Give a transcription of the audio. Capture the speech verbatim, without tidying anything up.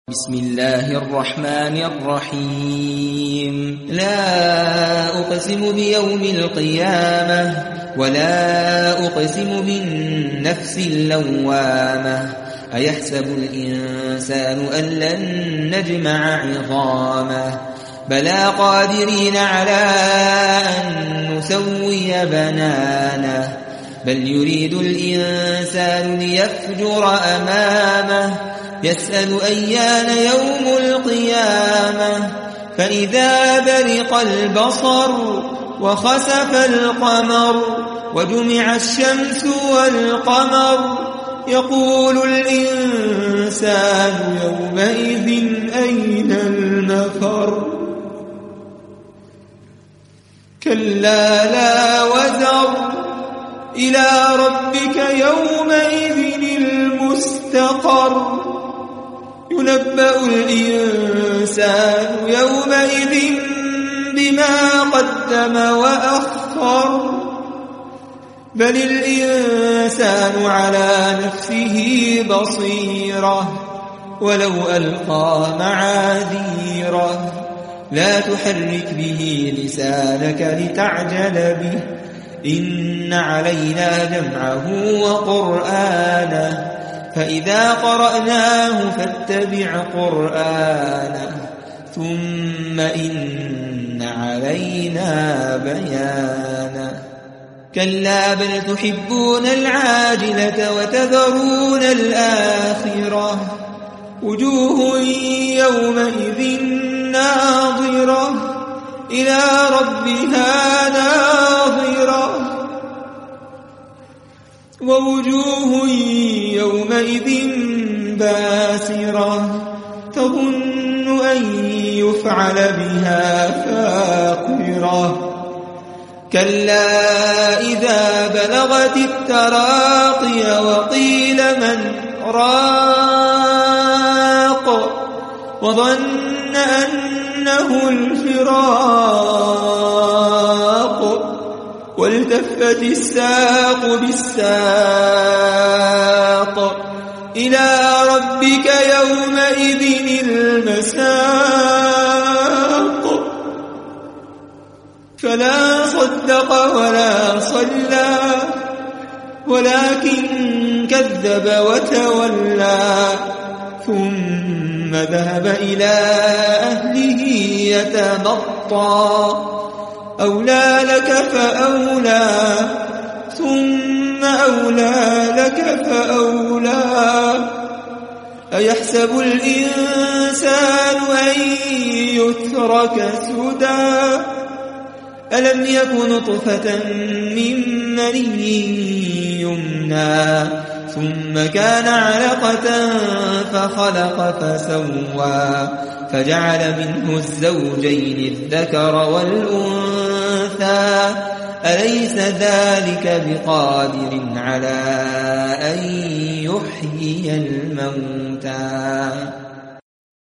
بسم الله الرحمن الرحيم لا أقسم بيوم القيامة ولا أقسم بالنفس اللوامة أيحسب الإنسان أن لن نجمع عظامه بلى قادرين على أن نسوي بنانه بل يريد الإنسان ليفجر أمامه يسأل أيان يوم القيامة فإذا برق البصر وخسف القمر وجمع الشمس والقمر يقول الإنسان يومئذ أين المفر كلا لا وزر إلى ربك يومئذ المستقر ينبأ الإنسان يومئذ بما قدم وأخر بل الإنسان على نفسه بصيرة ولو ألقى معاذيره لا تحرك به لسانك لتعجل به إن علينا جمعه وقرآنه فإذا قرأناه فاتبع قرآنه ثم إن علينا بيانه كلا بل تحبون العاجلة وتذرون الآخرة وجوه يومئذ ناظرة إلى ربها ناظرة ووجوه يومئذ باسرة تظن أن يفعل بها فاقرة كلا إذا بلغت التراقي وقيل من راق وظن أنه الفراق والتفت الساق بالساق إلى ربك يومئذ المساق فلا صدق ولا صلى ولكن كذب وتولى ثم ذهب إلى أهله يتمطى أولى لك فأولى ثم أولى لك فأولى أيحسب الإنسان أن يترك سدى ألم يكن نطفة من مني يمنى ثم كان علقة فخلق فسوى فجعل منه الزوجين الذكر والأنثى أليس ذلك بقادر على أن يحيي الموتى